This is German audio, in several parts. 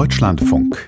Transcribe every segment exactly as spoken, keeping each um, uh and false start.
Deutschlandfunk.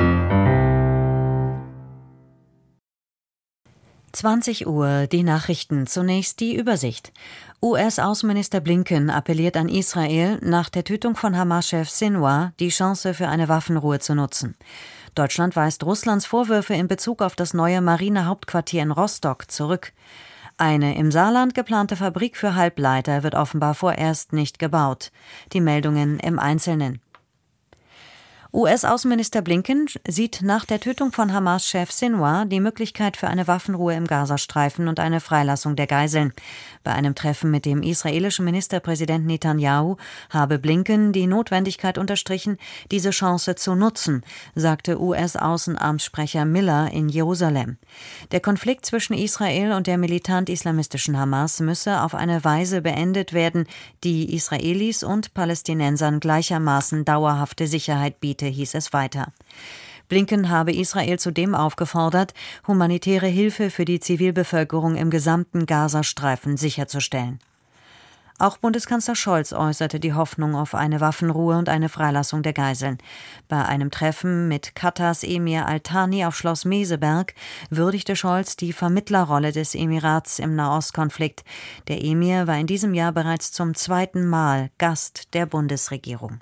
zwanzig Uhr, die Nachrichten. Zunächst die Übersicht. U S-Außenminister Blinken appelliert an Israel, nach der Tötung von Hamas-Chef Sinwar die Chance für eine Waffenruhe zu nutzen. Deutschland weist Russlands Vorwürfe in Bezug auf das neue Marinehauptquartier in Rostock zurück. Eine im Saarland geplante Fabrik für Halbleiter wird offenbar vorerst nicht gebaut. Die Meldungen im Einzelnen. U S-Außenminister Blinken sieht nach der Tötung von Hamas-Chef Sinwar die Möglichkeit für eine Waffenruhe im Gazastreifen und eine Freilassung der Geiseln. Bei einem Treffen mit dem israelischen Ministerpräsidenten Netanyahu habe Blinken die Notwendigkeit unterstrichen, diese Chance zu nutzen, sagte U S-Außenamtssprecher Miller in Jerusalem. Der Konflikt zwischen Israel und der militant-islamistischen Hamas müsse auf eine Weise beendet werden, die Israelis und Palästinensern gleichermaßen dauerhafte Sicherheit bietet, hieß es weiter. Blinken habe Israel zudem aufgefordert, humanitäre Hilfe für die Zivilbevölkerung im gesamten Gazastreifen sicherzustellen. Auch Bundeskanzler Scholz äußerte die Hoffnung auf eine Waffenruhe und eine Freilassung der Geiseln. Bei einem Treffen mit Katars Emir Al-Thani auf Schloss Meseberg würdigte Scholz die Vermittlerrolle des Emirats im Nahostkonflikt. Der Emir war in diesem Jahr bereits zum zweiten Mal Gast der Bundesregierung.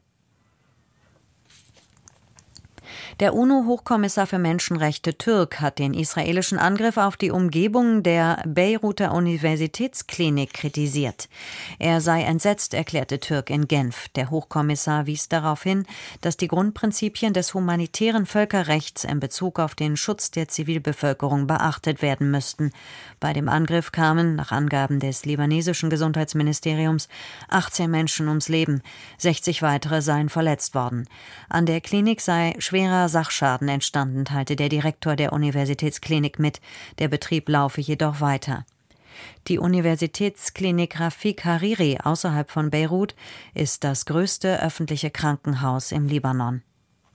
Der UNO-Hochkommissar für Menschenrechte Türk hat den israelischen Angriff auf die Umgebung der Beiruter Universitätsklinik kritisiert. Er sei entsetzt, erklärte Türk in Genf. Der Hochkommissar wies darauf hin, dass die Grundprinzipien des humanitären Völkerrechts in Bezug auf den Schutz der Zivilbevölkerung beachtet werden müssten. Bei dem Angriff kamen, nach Angaben des libanesischen Gesundheitsministeriums, achtzehn Menschen ums Leben. sechzig weitere seien verletzt worden. An der Klinik sei schwerer Sachschaden entstanden, teilte der Direktor der Universitätsklinik mit. Der Betrieb laufe jedoch weiter. Die Universitätsklinik Rafik Hariri außerhalb von Beirut ist das größte öffentliche Krankenhaus im Libanon.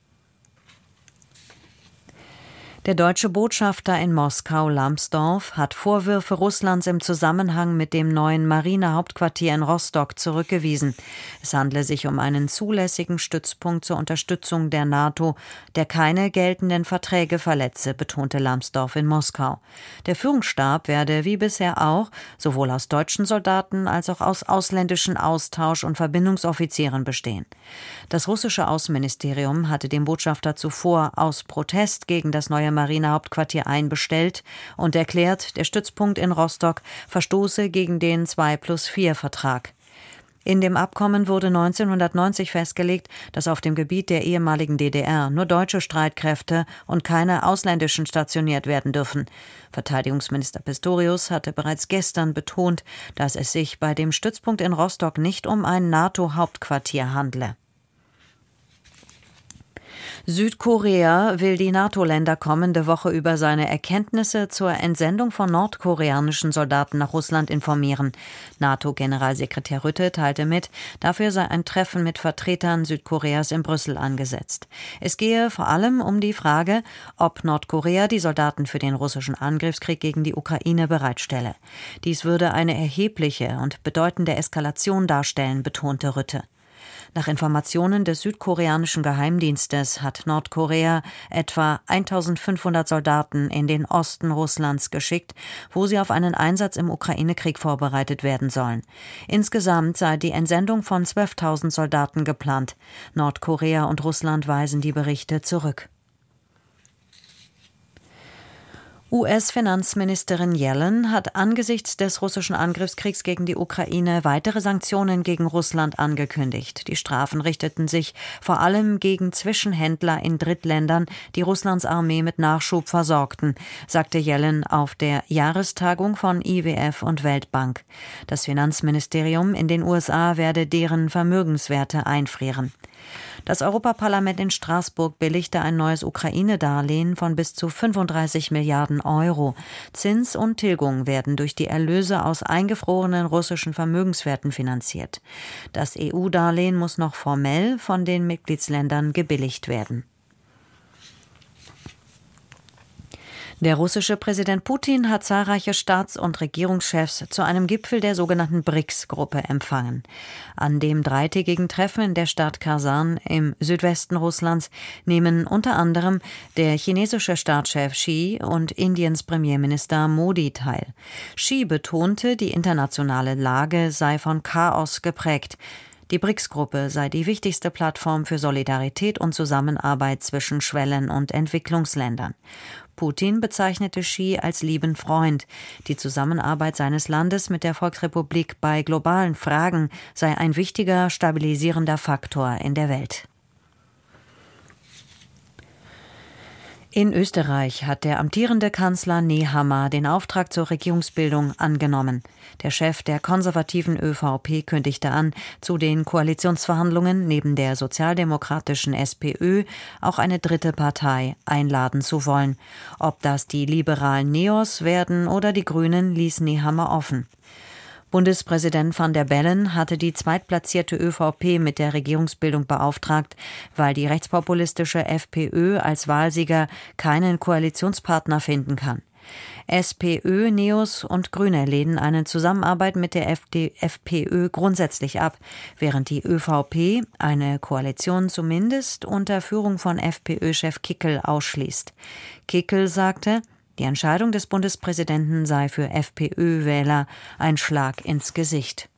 Der deutsche Botschafter in Moskau, Lambsdorff, hat Vorwürfe Russlands im Zusammenhang mit dem neuen Marinehauptquartier in Rostock zurückgewiesen. Es handle sich um einen zulässigen Stützpunkt zur Unterstützung der NATO, der keine geltenden Verträge verletze, betonte Lambsdorff in Moskau. Der Führungsstab werde wie bisher auch sowohl aus deutschen Soldaten als auch aus ausländischen Austausch- und Verbindungsoffizieren bestehen. Das russische Außenministerium hatte den Botschafter zuvor aus Protest gegen das neue Marinehauptquartier einbestellt und erklärt, der Stützpunkt in Rostock verstoße gegen den zwei plus vier Vertrag. In dem Abkommen wurde neunzehnhundertneunzig festgelegt, dass auf dem Gebiet der ehemaligen D D R nur deutsche Streitkräfte und keine ausländischen stationiert werden dürfen. Verteidigungsminister Pistorius hatte bereits gestern betont, dass es sich bei dem Stützpunkt in Rostock nicht um ein NATO-Hauptquartier handle. Südkorea will die NATO-Länder kommende Woche über seine Erkenntnisse zur Entsendung von nordkoreanischen Soldaten nach Russland informieren. NATO-Generalsekretär Rutte teilte mit, dafür sei ein Treffen mit Vertretern Südkoreas in Brüssel angesetzt. Es gehe vor allem um die Frage, ob Nordkorea die Soldaten für den russischen Angriffskrieg gegen die Ukraine bereitstelle. Dies würde eine erhebliche und bedeutende Eskalation darstellen, betonte Rutte. Nach Informationen des südkoreanischen Geheimdienstes hat Nordkorea etwa eintausendfünfhundert Soldaten in den Osten Russlands geschickt, wo sie auf einen Einsatz im Ukraine-Krieg vorbereitet werden sollen. Insgesamt sei die Entsendung von zwölftausend Soldaten geplant. Nordkorea und Russland weisen die Berichte zurück. U S-Finanzministerin Yellen hat angesichts des russischen Angriffskriegs gegen die Ukraine weitere Sanktionen gegen Russland angekündigt. Die Strafen richteten sich vor allem gegen Zwischenhändler in Drittländern, die Russlands Armee mit Nachschub versorgten, sagte Yellen auf der Jahrestagung von I W F und Weltbank. Das Finanzministerium in den U S A werde deren Vermögenswerte einfrieren. Das Europaparlament in Straßburg billigte ein neues Ukraine-Darlehen von bis zu fünfunddreißig Milliarden Euro. Zins und Tilgung werden durch die Erlöse aus eingefrorenen russischen Vermögenswerten finanziert. Das E U-Darlehen muss noch formell von den Mitgliedsländern gebilligt werden. Der russische Präsident Putin hat zahlreiche Staats- und Regierungschefs zu einem Gipfel der sogenannten B R I C S-Gruppe empfangen. An dem dreitägigen Treffen in der Stadt Kasan im Südwesten Russlands nehmen unter anderem der chinesische Staatschef Xi und Indiens Premierminister Modi teil. Xi betonte, die internationale Lage sei von Chaos geprägt. Die B R I C S-Gruppe sei die wichtigste Plattform für Solidarität und Zusammenarbeit zwischen Schwellen- und Entwicklungsländern. Putin bezeichnete Xi als lieben Freund. Die Zusammenarbeit seines Landes mit der Volksrepublik bei globalen Fragen sei ein wichtiger stabilisierender Faktor in der Welt. In Österreich hat der amtierende Kanzler Nehammer den Auftrag zur Regierungsbildung angenommen. Der Chef der konservativen ÖVP kündigte an, zu den Koalitionsverhandlungen neben der sozialdemokratischen SPÖ auch eine dritte Partei einladen zu wollen. Ob das die liberalen Neos werden oder die Grünen, ließ Nehammer offen. Bundespräsident Van der Bellen hatte die zweitplatzierte ÖVP mit der Regierungsbildung beauftragt, weil die rechtspopulistische FPÖ als Wahlsieger keinen Koalitionspartner finden kann. SPÖ, Neos und Grüne lehnen eine Zusammenarbeit mit der FPÖ grundsätzlich ab, während die ÖVP eine Koalition zumindest unter Führung von FPÖ-Chef Kickl ausschließt. Kickl sagte, die Entscheidung des Bundespräsidenten sei für FPÖ-Wähler ein Schlag ins Gesicht.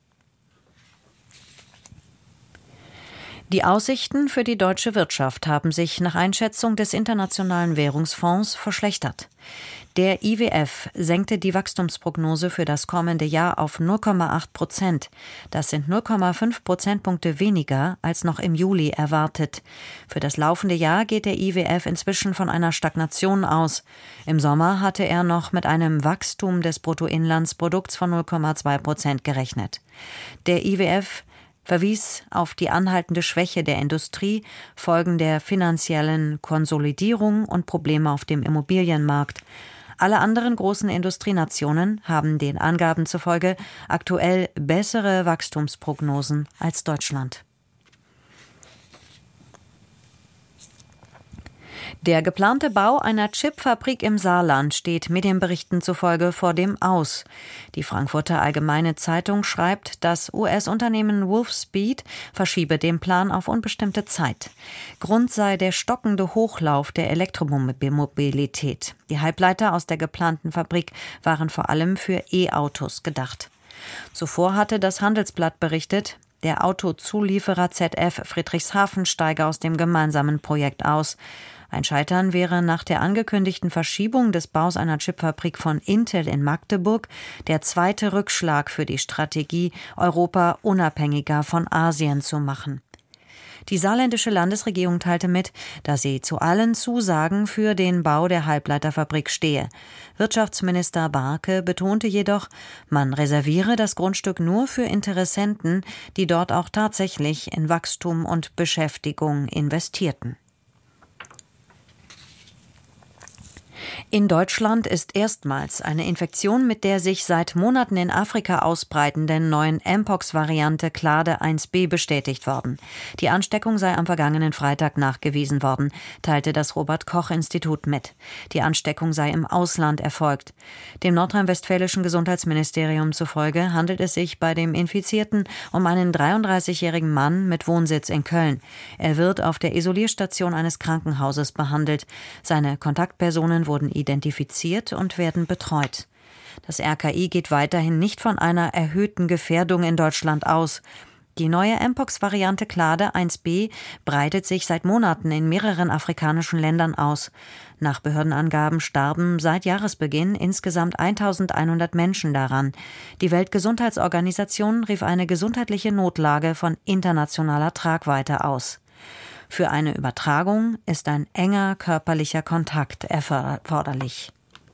Die Aussichten für die deutsche Wirtschaft haben sich nach Einschätzung des Internationalen Währungsfonds verschlechtert. Der I W F senkte die Wachstumsprognose für das kommende Jahr auf null Komma acht Prozent. Das sind null Komma fünf Prozentpunkte weniger als noch im Juli erwartet. Für das laufende Jahr geht der I W F inzwischen von einer Stagnation aus. Im Sommer hatte er noch mit einem Wachstum des Bruttoinlandsprodukts von null Komma zwei Prozent gerechnet. Der I W F verwies auf die anhaltende Schwäche der Industrie, Folgen der finanziellen Konsolidierung und Probleme auf dem Immobilienmarkt. Alle anderen großen Industrienationen haben den Angaben zufolge aktuell bessere Wachstumsprognosen als Deutschland. Der geplante Bau einer Chipfabrik im Saarland steht Medienberichten zufolge vor dem Aus. Die Frankfurter Allgemeine Zeitung schreibt, das U S-Unternehmen Wolfspeed verschiebe den Plan auf unbestimmte Zeit. Grund sei der stockende Hochlauf der Elektromobilität. Die Halbleiter aus der geplanten Fabrik waren vor allem für E-Autos gedacht. Zuvor hatte das Handelsblatt berichtet, der Autozulieferer Z F Friedrichshafen steige aus dem gemeinsamen Projekt aus. Ein Scheitern wäre nach der angekündigten Verschiebung des Baus einer Chipfabrik von Intel in Magdeburg der zweite Rückschlag für die Strategie, Europa unabhängiger von Asien zu machen. Die saarländische Landesregierung teilte mit, dass sie zu allen Zusagen für den Bau der Halbleiterfabrik stehe. Wirtschaftsminister Barke betonte jedoch, man reserviere das Grundstück nur für Interessenten, die dort auch tatsächlich in Wachstum und Beschäftigung investierten. In Deutschland ist erstmals eine Infektion mit der sich seit Monaten in Afrika ausbreitenden neuen Mpox-Variante Clade eins b bestätigt worden. Die Ansteckung sei am vergangenen Freitag nachgewiesen worden, teilte das Robert-Koch-Institut mit. Die Ansteckung sei im Ausland erfolgt. Dem nordrhein-westfälischen Gesundheitsministerium zufolge handelt es sich bei dem Infizierten um einen dreiunddreißigjährigen Mann mit Wohnsitz in Köln. Er wird auf der Isolierstation eines Krankenhauses behandelt. Seine Kontaktpersonen wurden identifiziert und werden betreut. Das R K I geht weiterhin nicht von einer erhöhten Gefährdung in Deutschland aus. Die neue Mpox-Variante Clade eins b breitet sich seit Monaten in mehreren afrikanischen Ländern aus. Nach Behördenangaben starben seit Jahresbeginn insgesamt eintausendeinhundert Menschen daran. Die Weltgesundheitsorganisation rief eine gesundheitliche Notlage von internationaler Tragweite aus. Für eine Übertragung ist ein enger körperlicher Kontakt erforderlich.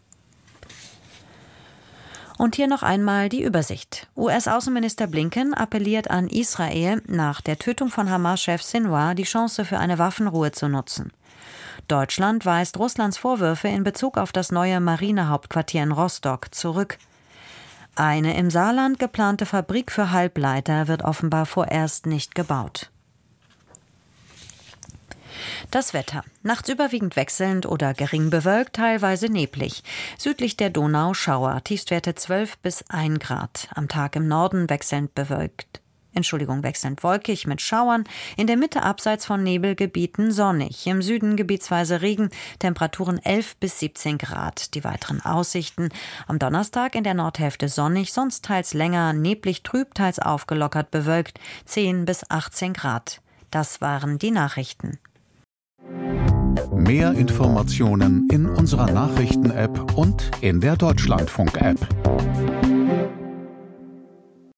Und hier noch einmal die Übersicht. U S-Außenminister Blinken appelliert an Israel, nach der Tötung von Hamas-Chef Sinwar die Chance für eine Waffenruhe zu nutzen. Deutschland weist Russlands Vorwürfe in Bezug auf das neue Marinehauptquartier in Rostock zurück. Eine im Saarland geplante Fabrik für Halbleiter wird offenbar vorerst nicht gebaut. Das Wetter. Nachts überwiegend wechselnd oder gering bewölkt, teilweise neblig. Südlich der Donau Schauer, Tiefstwerte zwölf bis ein Grad. Am Tag im Norden wechselnd bewölkt. Entschuldigung, wechselnd wolkig mit Schauern. In der Mitte abseits von Nebelgebieten sonnig. Im Süden gebietsweise Regen. Temperaturen elf bis siebzehn Grad. Die weiteren Aussichten. Am Donnerstag in der Nordhälfte sonnig, sonst teils länger, neblig trüb, teils aufgelockert bewölkt. zehn bis achtzehn Grad. Das waren die Nachrichten. Mehr Informationen in unserer Nachrichten-App und in der Deutschlandfunk-App.